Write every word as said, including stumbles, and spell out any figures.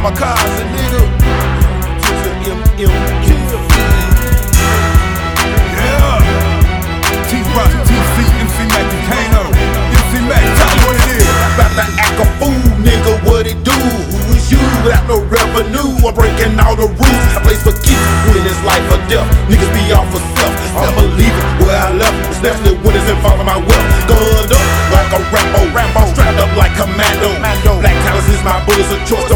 kamikaze, nigga. M M G. Yeah. T-Rock, T C, M C Mac, Kano. M C Mac, tell me what it is. About to act a fool, nigga, what it do? Who is you without no revenue? I'm breaking all the rules. I place for keeps when it's life or death. Niggas be off for self. I believe it where I left, especially when it's involving my wealth. Gunned up like a Rambo, Rambo, strapped up like Commando. Black talents is my bullets of choice.